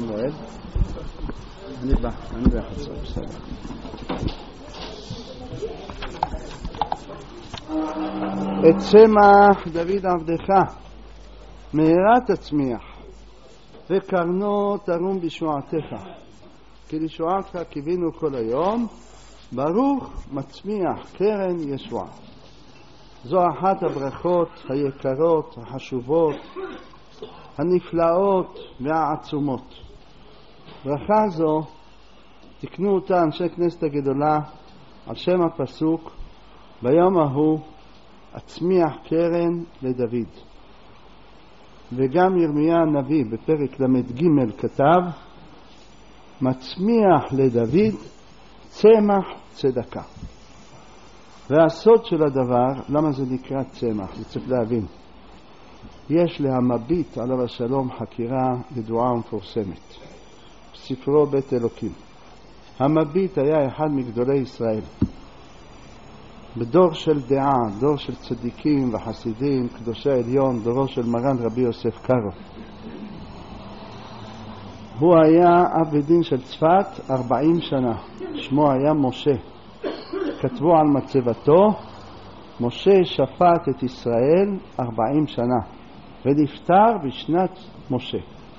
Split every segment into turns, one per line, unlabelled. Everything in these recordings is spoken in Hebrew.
מועד? אני בחצות, בסדר. את צמח דוד עבדך מהרה תצמיח וקרנו תרום בשועתך, כי לשועתך קיווינו כל היום. ברוך מצמיח קרן ישועה. זו אחת הברכות היקרות, החשובות, הנפלאות והעצומות. ברכה זו תקנו אותה אנשי כנסת הגדולה על שם הפסוק ביום ההוא אצמיח קרן לדוד. וגם ירמיה הנביא בפרק למ"ג כתב מצמיח לדוד צמח צדקה. והסוד של הדבר, למה זה נקרא צמח? זה צריך להבין. יש להמביט עליו השלום חקירה ידועה ומפורסמת בספרו בית אלוקים. המביט היה אחד מגדולי ישראל בדור של דעה, דור של צדיקים וחסידים, קדושי העליון, דורו של מרן רבי יוסף קארו. הוא היה אב בית דין של צפת 40 שנה, שמו היה משה. כתבו על מצבתו משה שפט את ישראל 40 שנה ונפטר בשנת משה.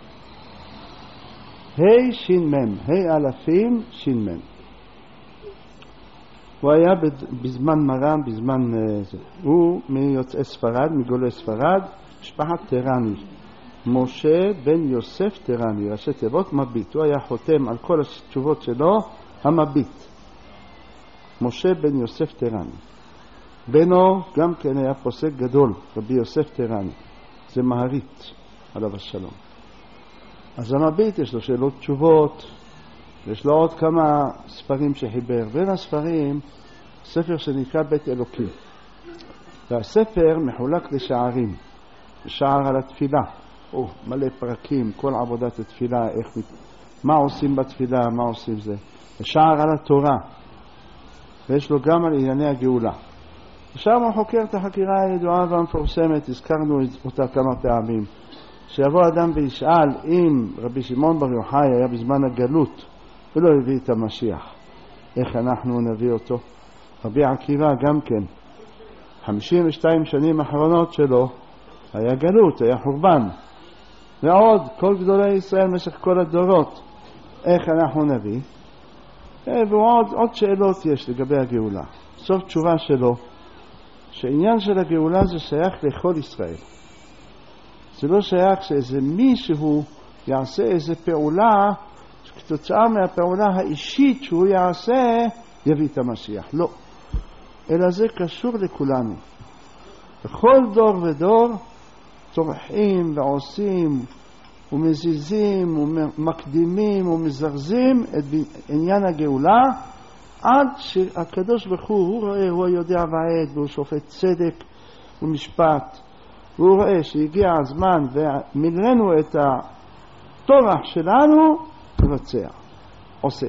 ה' ש"מ, ה' אלפים ש"מ. הוא היה בזמן מרן, בזמן זה. הוא מיוצאי ספרד, מגולי ספרד, משפחת טרני. משה בן יוסף טרני, ראשי תיבות מביט. הוא היה חותם על כל התשובות שלו, המביט. משה בן יוסף טרני. בנו גם כן היה פוסק גדול, רבי יוסף טרני. זה מהרית, עליו השלום. אז המביט יש לו שאלות תשובות, יש לו עוד כמה ספרים שחיבר. בין הספרים, ספר שנקרא בית אלוקים. והספר מחולק לשערים. שער על התפילה. מלא פרקים, כל עבודת התפילה, מה עושים בתפילה, מה עושים זה. שער על התורה. ויש לו גם על ענייני הגאולה. ושם הוא חוקר את החקירה הידועה והמפורסמת, הזכרנו אותה כמה פעמים. שיבוא אדם וישאל אם רבי שמעון בר יוחאי היה בזמן הגלות ולא הביא את המשיח, איך אנחנו נביא אותו? רבי עקיבא גם כן, 52 שנים האחרונות שלו היה גלות, היה חורבן. ועוד כל גדולי ישראל במשך כל הדורות, איך אנחנו נביא? ועוד שאלות יש לגבי הגאולה. סוף תשובה שלו, שעניין של הגאולה זה שייך לכל ישראל. זה לא שייך שאיזה מישהו יעשה איזה פעולה, כתוצאה מהפעולה האישית שהוא יעשה, יביא את המשיח. לא. אלא זה קשור לכולנו. בכל דור ודור צורחים ועושים ומזיזים ומקדימים ומזרזים את עניין הגאולה, עד שהקדוש ברוך הוא רואה, הוא יודע ועד, והוא שופט צדק ומשפט. והוא רואה שהגיע הזמן ומילאנו את התורח שלנו לבצע, עושה.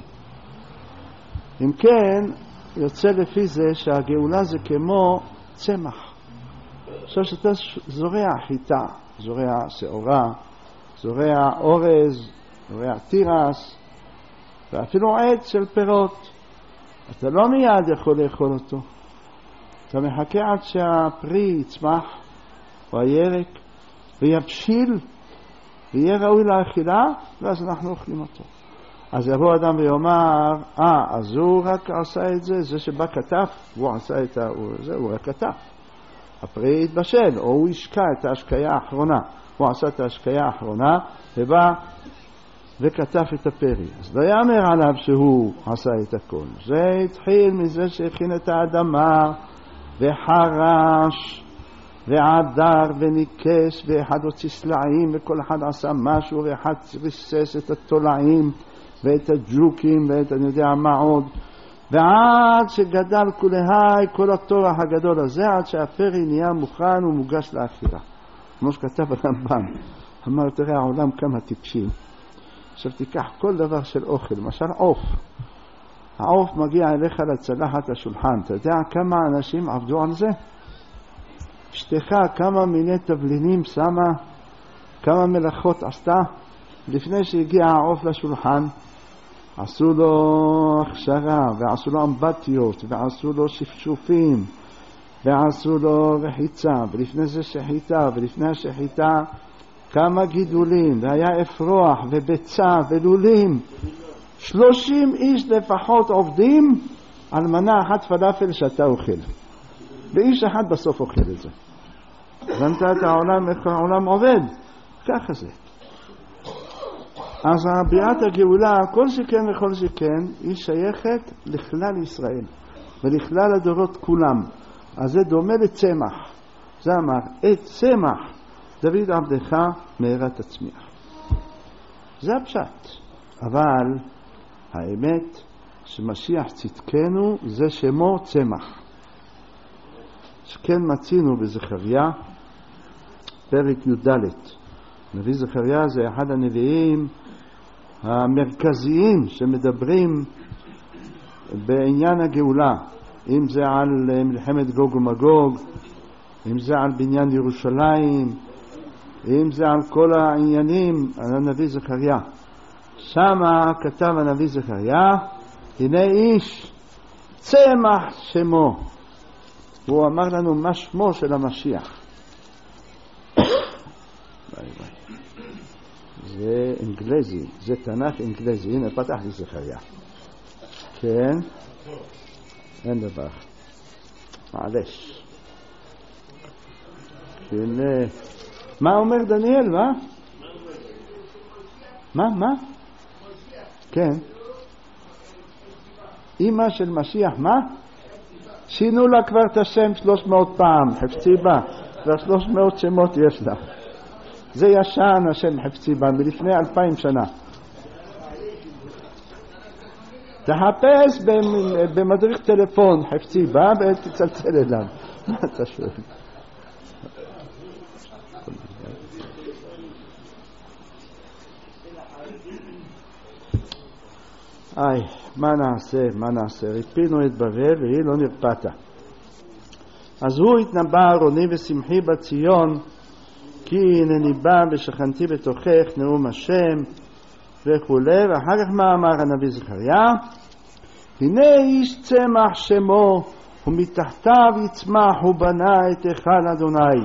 אם כן, יוצא לפי זה שהגאולה זה כמו צמח. עכשיו שאתה זורע חיטה, זורע שעורה, זורע אורז, זורע תירס, ואפילו עץ של פירות. אתה לא מיד יכול לאכול אותו. אתה מחכה עד שהפרי יצמח, או הירק, ויבשיל, ויהיה ראוי לאכילה, ואז אנחנו אוכלים אותו. אז יבוא אדם ויאמר, אז הוא רק עשה את זה, זה שבא כתב, הוא עשה את זה, הוא רק כתב. הפרי יתבשל, או הוא ישקע את ההשקיה האחרונה. הוא עשה את ההשקיה האחרונה, ובא וכתב את הפרי. אז לא יאמר עליו שהוא עשה את הכל. זה התחיל מזה שהכין את האדמה, וחרש, ועדר וניקס, ואחד הוציא סלעים, וכל אחד עשה משהו, ואחד ריסס את התולעים, ואת הג'וקים, ואת אני יודע מה עוד, ועד שגדל כולהי, כל התורח הגדול הזה, עד שהפרי נהיה מוכן ומוגש לאכילה. כמו שכתב הרמב"ם, אמר תראה העולם כמה טיפשים. עכשיו תיקח כל דבר של אוכל, למשל עוף. העוף מגיע אליך לצלחת השולחן, אתה יודע כמה אנשים עבדו על זה? אשתך כמה מיני תבלינים שמה, כמה מלאכות עשתה, לפני שהגיע העוף לשולחן, עשו לו הכשרה, ועשו לו אמבטיות, ועשו לו שפשופים, ועשו לו רחיצה, ולפני זה שחיטה, ולפני השחיטה כמה גידולים, והיה אפרוח וביצה ולולים. 30 איש לפחות עובדים על מנה אחת פלאפל שאתה אוכל, ואיש אחד בסוף אוכל את זה. הבנת את העולם, איך העולם עובד? ככה זה. אז ביאת הגאולה, כל שכן וכל שכן, היא שייכת לכלל ישראל ולכלל הדורות כולם. אז זה דומה לצמח. זה אמר, את צמח דוד עבדך מהרה תצמיח. זה הפשט. אבל האמת שמשיח צדקנו זה שמו צמח. שכן מצינו בזכריה פרק י"ד. נביא זכריה זה אחד הנביאים המרכזיים שמדברים בעניין הגאולה, אם זה על מלחמת גוג ומגוג, אם זה על בניין ירושלים, אם זה על כל העניינים, על הנביא זכריה. שמה כתב הנביא זכריה, הנה איש צמח שמו. הוא אמר לנו מה שמו של המשיח. זה אנגלזי, זה תנ"ך אנגלזי. הנה פתח לי זכריה. כן, אין דבר, מעלש. הנה, מה אומר דניאל? מה? כן, אמא של משיח, מה? שינו לה כבר את השם 300 פעם, חפצי בה, כבר 300 שמות יש לה. זה ישן השם חפצי בה, מלפני 2000 שנה. תחפש במדריך טלפון חפצי בה ותצלצל אליו. מה אתה שואל? מה נעשה? ריפינו את בבל והיא לא נרפתה. אז הוא התנבא ארוני ושמחי בציון, כי הנני בא ושכנתי בתוכך נאום השם וכו'. ואחר כך מה אמר הנביא זכריה? הנה איש צמח שמו ומתחתיו יצמח ובנה את היכל אדוני.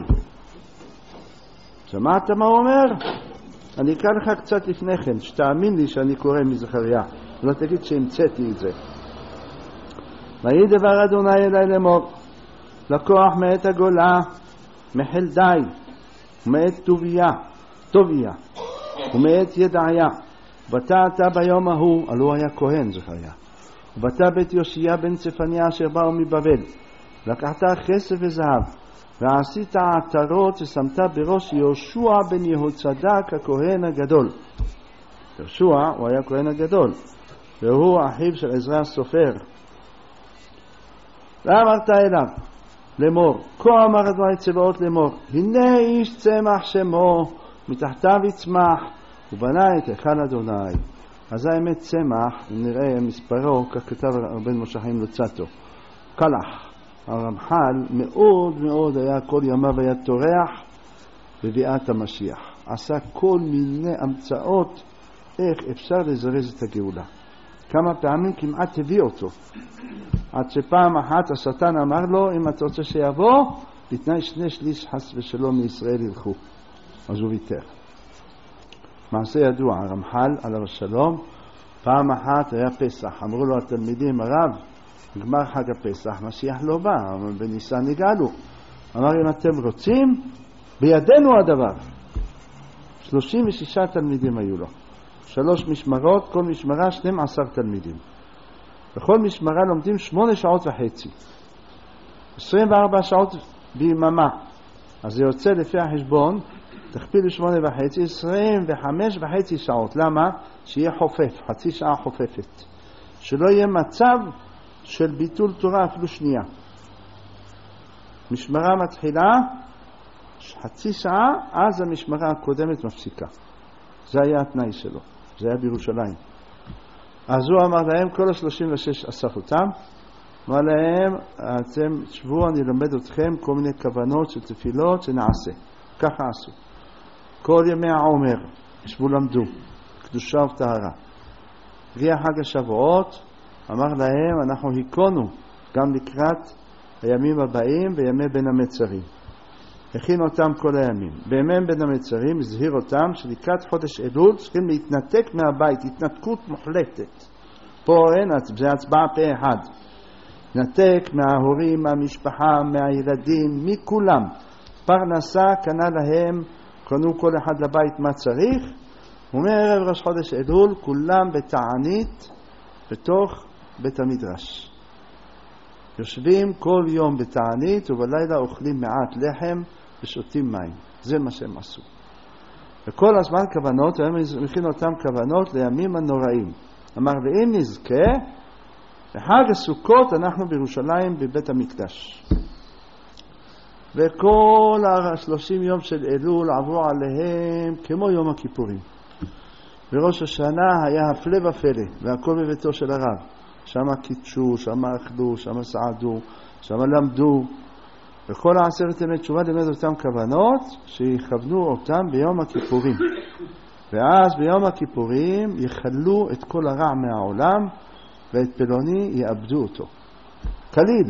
שמעת מה הוא אומר? אני אקרא לך קצת לפני כן, שתאמין לי שאני קורא מזכריה, לא תגיד שהמצאתי את זה. ויהי דבר אדוני אלי לאמור, לקוח מאת הגולה, מחלדי, ומאת טוביה, ומאת ידעיה. ובאת ביום ההוא, עלו היה כהן זכריה, ובאת בית יושיה בן צפניה אשר באו מבבל, לקחת כסף וזהב, ועשית עטרות ששמת בראש יהושע בן יהוצדק הכהן הגדול. יהושע הוא היה הכהן הגדול, והוא אחיו של עזרא הסופר. ואמרת אליו לאמור, כה אמר אדוני צבאות לאמור, הנה איש צמח שמו מתחתיו יצמח ובנה את היכל אדוני. אז האמת צמח, נראה מספרו, כך כתב רבן משה חיים לוצאטו, קלח. הרמח"ל מאוד מאוד היה כל ימיו היה טורח בביאת המשיח, עשה כל מיני המצאות איך אפשר לזרז את הגאולה. כמה פעמים כמעט הביא אותו, עד שפעם אחת השטן אמר לו, אם אתה רוצה שיבוא, בתנאי 2/3 חס ושלום מישראל ילכו. אז הוא ויתר. מעשה ידוע, הרמח"ל עליו השלום, פעם אחת היה פסח, אמרו לו התלמידים, הרב, נגמר חג הפסח, משיח לא בא, בניסן נגאלו. אמר, אם אתם רוצים, בידינו הדבר. 36 תלמידים היו לו, 3 משמרות, כל משמרה 12 תלמידים. בכל משמרה לומדים 8.5 שעות, 24 שעות ביממה. אז זה יוצא לפי החשבון, תכפיל 8.5, 25.5 שעות. למה? שיהיה חופף, חצי שעה חופפת. שלא יהיה מצב של ביטול תורה אפילו שנייה. משמרה מתחילה, חצי שעה, אז המשמרה הקודמת מפסיקה. זה היה התנאי שלו. זה היה בירושלים. אז הוא אמר להם, כל 36 אסף אותם, אמר להם, אתם שבו, אני לומד אתכם כל מיני כוונות של תפילות שנעשה. ככה עשו. כל ימי העומר, ישבו למדו, קדושה וטהרה. הגיע חג השבועות, אמר להם, אנחנו היכונו גם לקראת הימים הבאים וימי בין המצרים. הכין אותם כל הימים. בימי בין המצרים הזהיר אותם שלקראת חודש אלול צריכים להתנתק מהבית, התנתקות מוחלטת. פה אין, זה הצבעה פה אחד. נתק מההורים, מהמשפחה, מהילדים, מכולם. פרנסה קנה להם, קנו כל אחד לבית מה צריך, ומערב ראש חודש אלול כולם בתענית בתוך בית המדרש. יושבים כל יום בתענית ובלילה אוכלים מעט לחם ושותים מים. זה מה שהם עשו. וכל הזמן כוונות, והם מכין אותם כוונות לימים הנוראים. אמר, ואם נזכה, בחג הסוכות אנחנו בירושלים בבית המקדש. וכל 30 יום של אלול עברו עליהם כמו יום הכיפורים. בראש השנה היה הפלא ופלא, והכל בביתו של הרב. שם קידשו, שם אכלו, שם סעדו, שם למדו. וכל 10 ימי תשובה לימד אותם כוונות שיכוונו אותם ביום הכיפורים. ואז ביום הכיפורים יחלו את כל הרע מהעולם, ואת פלוני יאבדו אותו. כליל.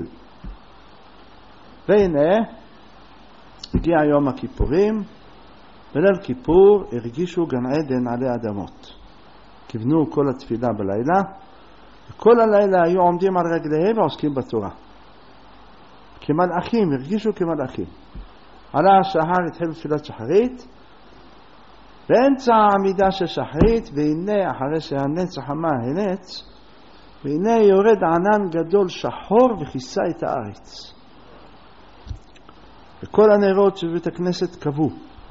והנה, הגיע יום הכיפורים, בליל כיפור הרגישו גן עדן עלי אדמות. כיוונו כל התפילה בלילה, וכל הלילה היו עומדים על רגליהם ועוסקים בתורה. כמלאכים, הרגישו כמלאכים. עלה השחר, התחיל תפילת שחרית, באמצע העמידה של שחרית, והנה אחרי שהנץ החמה הנץ, והנה יורד ענן גדול שחור וכיסה את הארץ. וכל הנרות של בית הכנסת קבעו,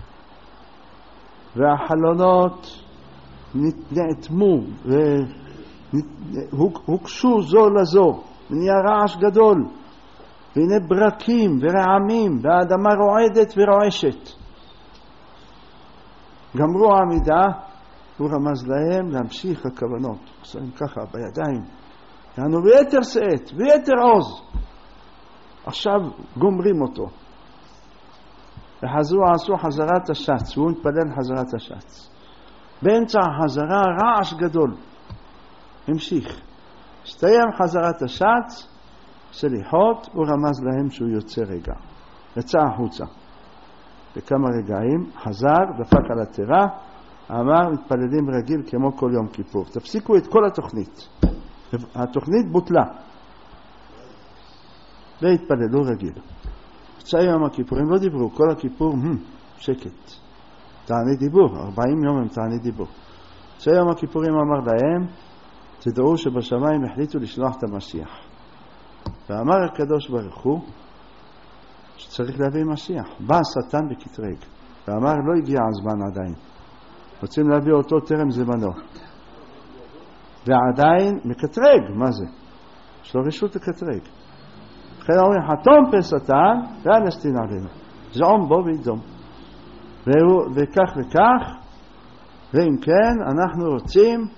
והחלונות נאטמו והוקשו זו לזו, ונהיה רעש גדול, והנה ברקים ורעמים, והאדמה רועדת ורועשת. גמרו העמידה, הוא רמז להם להמשיך הכוונות, עושים ככה בידיים, יענו ביתר שאת, ביתר עוז. עכשיו גומרים אותו. וחזרו עשו חזרת השץ, והוא מתפלל חזרת השץ. באמצע החזרה רעש גדול. המשיך. הסתיים חזרת השץ, סליחות, הוא רמז להם שהוא יוצא רגע. יצא החוצה. בכמה רגעים, חזר, דפק על התרה, אמר, מתפללים רגיל כמו כל יום כיפור. תפסיקו את כל התוכנית. התוכנית בוטלה. והתפללו רגיל. יצא יום הכיפורים לא דיברו, כל הכיפור, שקט. תעני דיבור, 40 יום הם תעני דיבור. יצא יום הכיפורים אמר להם, תדעו שבשמיים החליטו לשלוח את המשיח. ואמר הקדוש ברוך הוא, שצריך להביא משיח. בא השטן בקטרג, ואמר לא הגיע הזמן עדיין. רוצים להביא אותו טרם זמנו. ועדיין מקטרג, מה זה? יש לו רשות לקטרג. לכן אומרים, חתום פה שטן, ואל ישתין עלינו. זעום בו וידום. וכך וכך, ואם כן, אנחנו רוצים,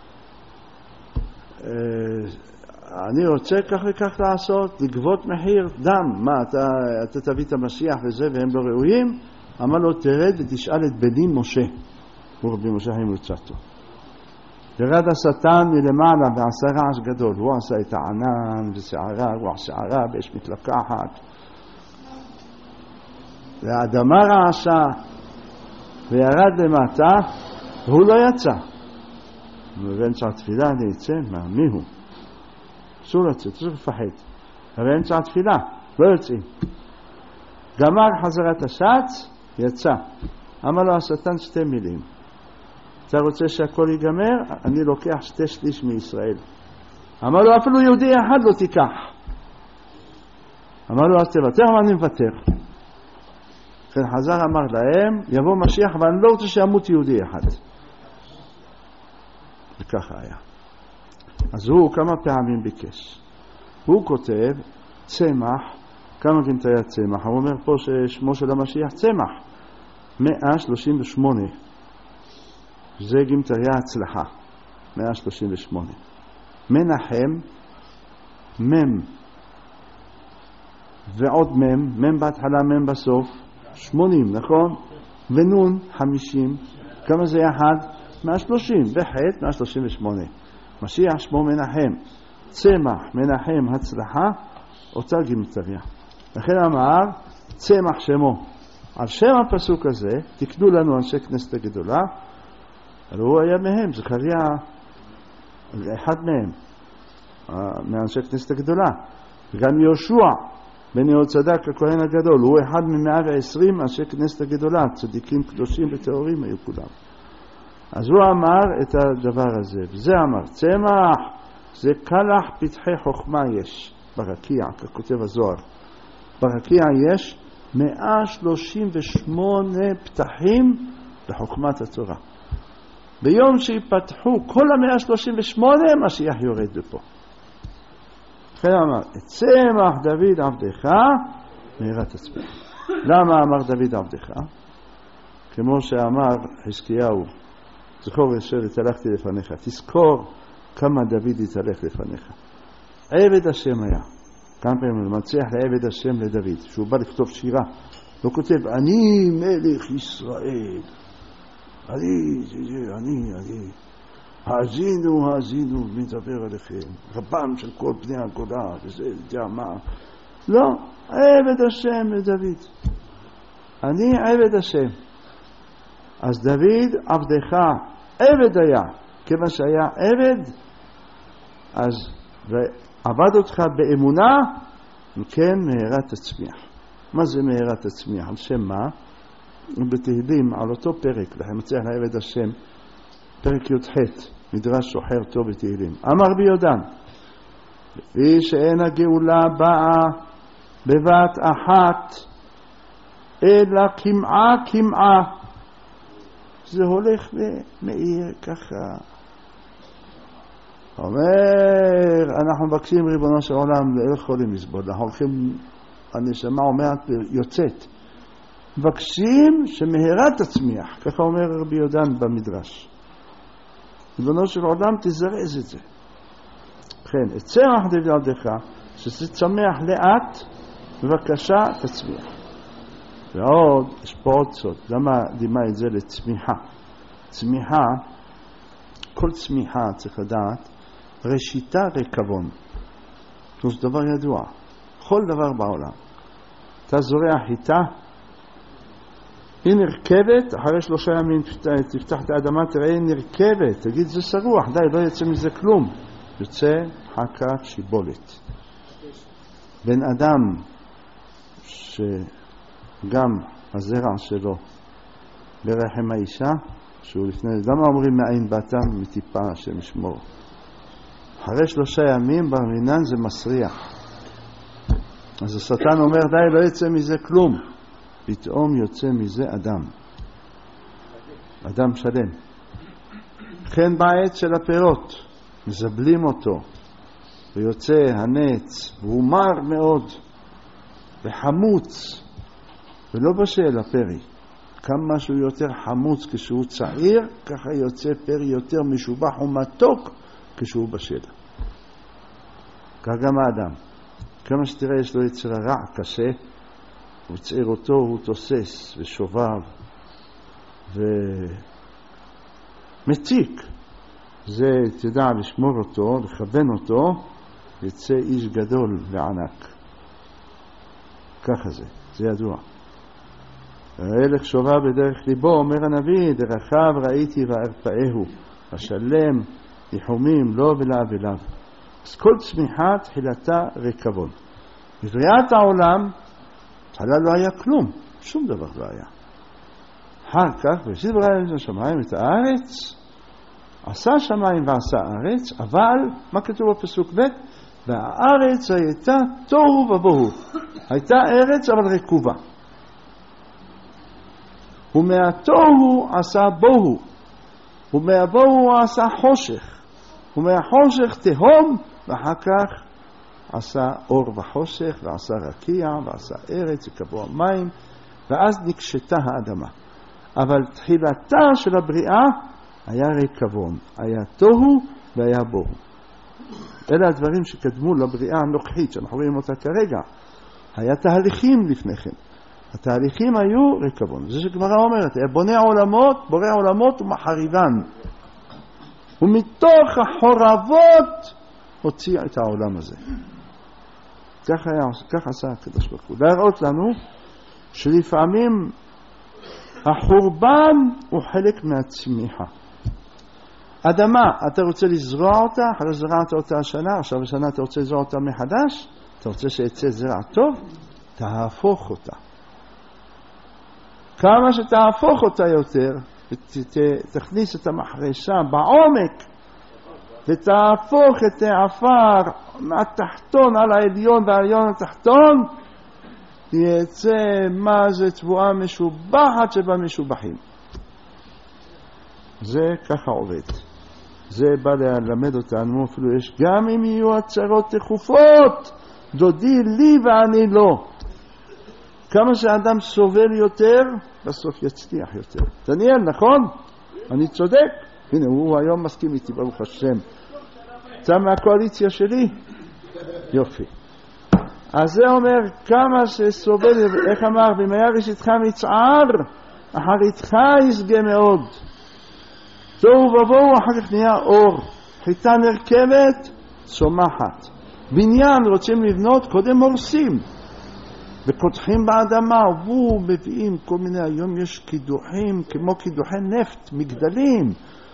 אני רוצה כך וכך לעשות, לגבות מחיר דם. מה, אתה תביא את המשיח וזה והם לא ראויים? אמר לו, תרד ותשאל את בני משה. הוא רבי משה המלוצתו. ירד השטן מלמעלה ועשה רעש גדול. הוא עשה את הענן ושערה, רוח שערה באש מתלקחת. והאדמה רעשה וירד למטה, והוא לא יצא. ובאמצע התפילה אני יצא, מי הוא? אסור לצאת, צריך לפחד. ובאמצע התפילה, לא יוצאים. גמר חזרת השץ, יצא. אמר לו השטן 2 מילים. אתה רוצה שהכל ייגמר? אני לוקח 2/3 מישראל. אמר לו אפילו יהודי אחד לא תיקח. אמר לו אז תוותר, אבל אני מוותר. כן חזר אמר להם, יבוא משיח ואני לא רוצה שימות יהודי אחד. וככה היה. אז הוא כמה פעמים ביקש. הוא כותב צמח, כמה גנטיה צמח. הוא אומר פה ששמו של המשיח צמח. 138. זה גנטיה הצלחה. 138. מנחם, מם ועוד מם, מם בהתחלה, מם בסוף, 80, נכון? ונון 50, כמה זה יחד? 130, וחטא 138. משיח שמו מנחם, צמח מנחם הצלחה, אותה גימטריה. לכן אמר צמח שמו. על שם הפסוק הזה תקנו לנו אנשי כנסת הגדולה, אבל הוא היה מהם, זכריה אחד מהם, מאנשי כנסת הגדולה. וגם יהושע בן יהוצדק הכהן הגדול, הוא אחד מ120 אנשי כנסת הגדולה, צדיקים קדושים וטהורים היו כולם. אז הוא אמר את הדבר הזה, וזה אמר, צמח זה קלח פתחי חוכמה יש, ברקיע, ככותב הזוהר. ברקיע יש 138 פתחים לחוכמת התורה. ביום שיפתחו כל ה-138, משיח יורד לפה. לכן אמר, צמח דוד עבדך, מהרה תצמיח. למה אמר דוד עבדך? כמו שאמר חזקיהו, זכור אשר התהלכתי לפניך, תזכור כמה דוד התהלך לפניך. עבד השם היה. כמה פעמים מצליח לעבד השם לדוד, שהוא בא לכתוב שירה, לא כותב, אני מלך ישראל, אני, האזינו, מדבר עליכם, רבם של כל בני הגולה, וזה יודע מה. לא, עבד השם לדוד. אני עבד השם. אז דוד עבדך, עבד היה, כיוון שהיה עבד, אז עבד אותך באמונה, וכן מהרה תצמיח. מה זה מהרה תצמיח? על שם מה? בתהילים, על אותו פרק, לכן מצליח לעבד השם, פרק י"ח, מדרש שוחר טוב בתהילים. אמר ביודן, לפי שאין הגאולה באה בבת אחת, אלא כמעה, זה הולך ומאיר ככה. אומר, אנחנו מבקשים ריבונו של עולם, לא יכולים לסבול, אנחנו הולכים, הנשמה אומרת, יוצאת. מבקשים שמהרה תצמיח, ככה אומר רבי יודן במדרש. ריבונו של עולם תזרז את זה. כן, את צמח דוד עבדך, שזה צמח לאט, בבקשה תצמיח. ועוד, יש פה עוד סוד, למה דימה את זה לצמיחה? צמיחה, כל צמיחה צריך לדעת, ראשיתה ריקבון. זה דבר ידוע. כל דבר בעולם. אתה זורע חיטה, היא נרכבת, אחרי 3 ימים תפתח את האדמה, תראה היא נרכבת, תגיד זה שרוח, די, לא יצא מזה כלום. יוצא חכה שיבולת. בן אדם שגם הזרע שלו ברחם האישה, שהוא לפני, למה אומרים מאין באת? מטיפה השם ישמור. אחרי 3 ימים בר מינן זה מסריח. אז השטן אומר די, לא יצא מזה כלום. פתאום יוצא מזה אדם שלם. כן בעץ של הפירות, מזבלים אותו, ויוצא הנץ, והוא מר מאוד, וחמוץ, ולא בשל הפרי. כמה שהוא יותר חמוץ כשהוא צעיר, ככה יוצא פרי יותר משובח ומתוק כשהוא בשל. כך גם האדם. כמה שתראה יש לו יצר הרע קשה, הוא צעיר אותו, הוא תוסס ושובב ומציק. זה תדע לשמור אותו, לכוון אותו, יצא איש גדול וענק. ככה זה ידוע. הלך שובה בדרך ליבו, אומר הנביא, דרכיו ראיתי וארפאהו, השלם ניחומים לו ולאבליו. אז כל צמיחה תחילתה ריקבון. בבריאת העולם, תחילה לא היה כלום, שום דבר לא היה. אחר כך, בראשית ברא השמיים את הארץ, עשה שמיים ועשה ארץ, אבל, מה כתוב בפסוק ב'? והארץ הייתה תוהו ובוהו. הייתה ארץ אבל רקובה. ומהתוהו עשה בוהו, ומהבוהו עשה חושך, ומהחושך תהום, ואחר כך עשה אור וחושך, ועשה רקיע, ועשה ארץ, וקבוע מים, ואז נקשתה האדמה. אבל תחילתה של הבריאה היה ריקבון, היה תוהו והיה בוהו. אלה הדברים שקדמו לבריאה הנוכחית, שאנחנו רואים אותה כרגע. היה תהליכים לפני כן. התהליכים היו ריקבון. זה שגמרא אומרת, בונה עולמות, בורא עולמות ומחריבן. ומתוך החורבות הוציא את העולם הזה. כך עשה הקדוש ברוך הוא. להראות לנו שלפעמים החורבן הוא חלק מהצמיחה. אדמה, אתה רוצה לזרוע אותה, אחרי זרעת אותה השנה, עכשיו השנה אתה רוצה לזרוע אותה מחדש, אתה רוצה שיצא זרע טוב, תהפוך אותה. כמה שתהפוך אותה יותר, תכניס את המחרשה בעומק, ותהפוך את העפר מהתחתון על העליון והעליון התחתון, יצא מה זה תבואה משובחת שבמשובחים. זה ככה עובד. זה בא ללמד אותנו, אפילו יש גם אם יהיו הצרות תכופות, דודי לי ואני לא. כמה שאדם סובל יותר, בסוף יצליח יותר. דניאל, נכון? אני צודק. הנה, הוא היום מסכים איתי, ברוך השם. אתה מהקואליציה שלי? יופי. אז זה אומר, כמה שסובל, איך אמר, אם היה ראשיתך מצער, אחריתך יסגה מאוד. תוהו ובוהו, אחר כך נהיה אור. חיטה נרכבת, צומחת. בניין רוצים לבנות, קודם הורסים. וקודחים באדמה, מביאים כל מיני, היום יש קידוחים, כמו קידוחי נפט, מגדלים.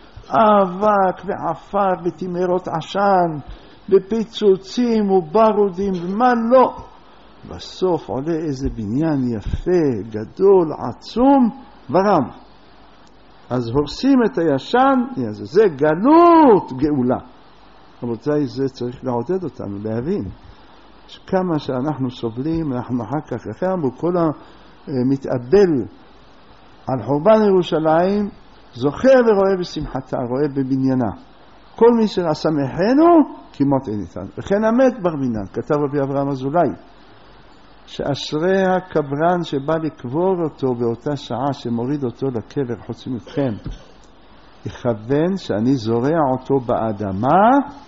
אבק ועפר ותמרות עשן, ופיצוצים וברודים, ומה לא. בסוף עולה איזה בניין יפה, גדול, עצום, ורם. אז הורסים את הישן, זה גלות גאולה. רבותיי, זה צריך לעודד אותנו, להבין. שכמה שאנחנו סובלים, אנחנו אחר כך, כל המתאבל על חורבן ירושלים, זוכר ורואה בשמחתה, רואה בבניינה. כל מי ששמחנו, כמות אין איתנו. וכן המת בר מינן, כתב רבי אברהם אזולאי, שאשרי הקברן שבא לקבור אותו באותה שעה שמוריד אותו לקבר חוץ מכם, יכוון שאני זורע אותו באדמה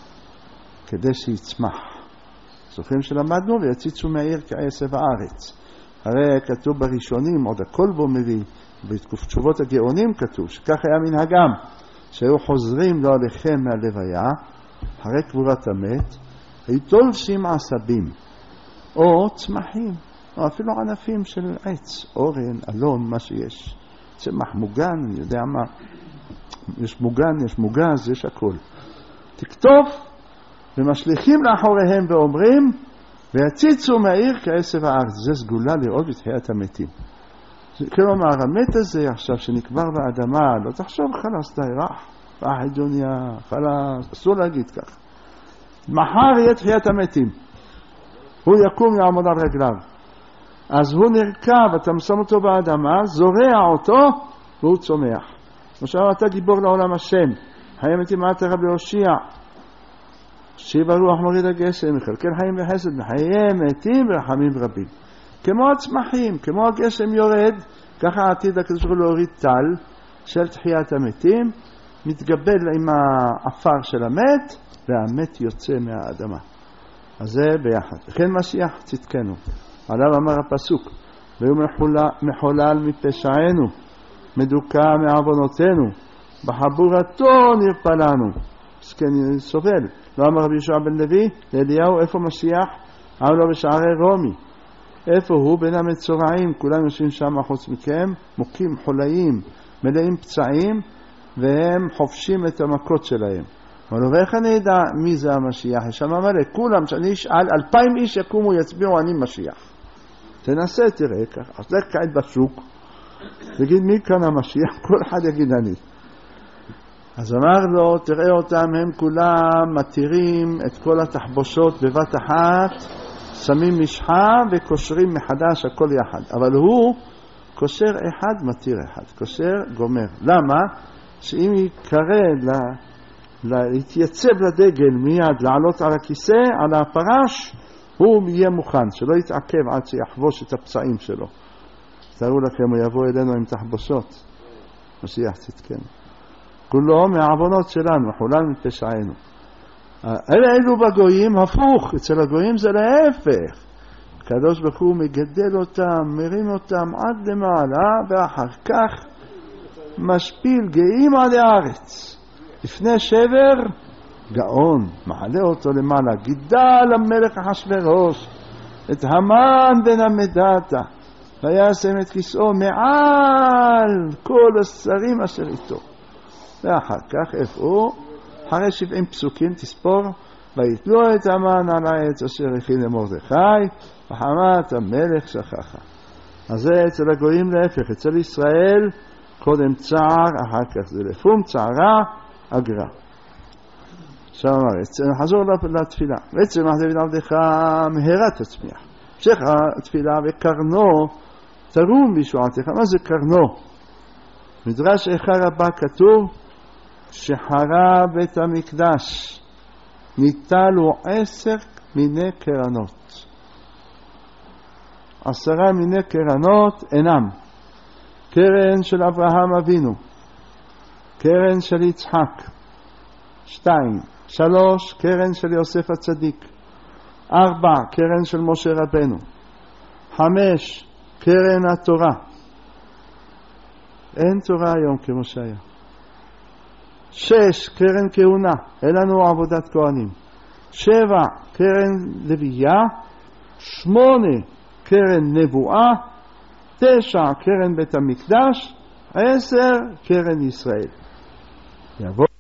כדי שיצמח. זוכרים שלמדנו ויציצו מהעיר כעשב הארץ. הרי כתוב בראשונים, עוד הכל בו מביא, בתשובות הגאונים כתוב שכך היה מנהגם, שהיו חוזרים לו עליכם מהלוויה אחרי קבורת המת, היו תולשים עשבים או צמחים או אפילו ענפים של עץ, אורן, אלון, מה שיש, צמח מוגן, אני יודע מה, יש מוגן, יש מוגז, יש הכל. תקטוף ומשליכים לאחוריהם ואומרים ויציצו מהעיר כעשב הארץ. זה סגולה לראות בתחיית המתים. כלומר, המת הזה עכשיו שנקבר באדמה, לא תחשוב חלס די רח, רח דוניה, חלס, אסור להגיד כך. מחר יהיה תחיית המתים. הוא יקום יעמוד על רגליו. אז הוא נרכב, אתה שם אותו באדמה, זורע אותו, והוא צומח. עכשיו אתה גיבור לעולם השם. חיי מתים מעט רבי הושיע. שיבה רוח מוריד הגשם, מחלקל חיים וחסד, מחיי מתים ורחמים רבים. כמו הצמחים, כמו הגשם יורד, ככה העתיד הקדוש ברוך הוא להוריד טל של תחיית המתים, מתגבל עם האפר של המת, והמת יוצא מהאדמה. אז זה ביחד. וכן משיח צדקנו. עליו אמר הפסוק, והוא מחולל מפשענו, מדוכא מעוונותינו, בחבורתו נרפלנו. זקן סובל. לא אמר רבי יהושע בן לוי, לאליהו, איפה משיח? אמר לו בשערי רומי. איפה הוא? בין המצורעים, כולם יושבים שם חוץ מכם, מוכים חולאים, מלאים פצעים, והם חופשים את המכות שלהם. אמר לו, ואיך אני יודע מי זה המשיח? יש שם מלא, כולם, שאני אשאל, 2,000 איש יקומו יצביעו, אני משיח. תנסה, תראה ככה, אז לך כעת בשוק, תגיד מי כאן המשיח, כל אחד יגיד אני. אז אמר לו, תראה אותם, הם כולם מתירים את כל התחבושות בבת אחת, שמים משחה וקושרים מחדש הכל יחד. אבל הוא קושר אחד, מתיר אחד. קושר, גומר. למה? שאם יקרא להתייצב לדגל מיד, לעלות על הכיסא, על הפרש, הוא יהיה מוכן, שלא יתעכב עד שיחבוש את הפצעים שלו. תראו לכם, הוא יבוא אלינו עם תחבושות. משיח צדקנו. כולו מהעוונות שלנו, מחולל מפשענו. אלו בגויים הפוך, אצל הגויים זה להפך. הקדוש ברוך הוא מגדל אותם, מרים אותם עד למעלה, ואחר כך משפיל גאים עד הארץ. לפני שבר, גאון, מעלה אותו למעלה. גידל המלך אחשוורוש את המן בן המדתה, וישם את כיסאו מעל כל השרים אשר איתו. ואחר כך איפה? אחרי 70 פסוקים תספור, ויתלו את המן על העץ אשר הכין למרדכי, וחמת המלך שככה. אז זה אצל הגויים להפך, אצל ישראל קודם צער, אחר כך זה לפום, צערה, אגרה. עכשיו אמר, נחזור לתפילה. בעצם דוד עבדך מהרה תצמיח. המשך התפילה וקרנו תרום בישועתך. מה זה קרנו? מדרש איכה רבה כתוב שחרב בית המקדש ניטלו 10 מיני קרנות. 10 מיני קרנות אינם. קרן של אברהם אבינו, קרן של יצחק, 2, 3 קרן של יוסף הצדיק, 4 קרן של משה רבנו, 5 קרן התורה. אין תורה היום כמו שהיה. 6 קרן כהונה, אין לנו עבודת כהנים. 7 קרן לוויה, 8 קרן נבואה, 9 קרן בית המקדש, 10 קרן ישראל. יבוא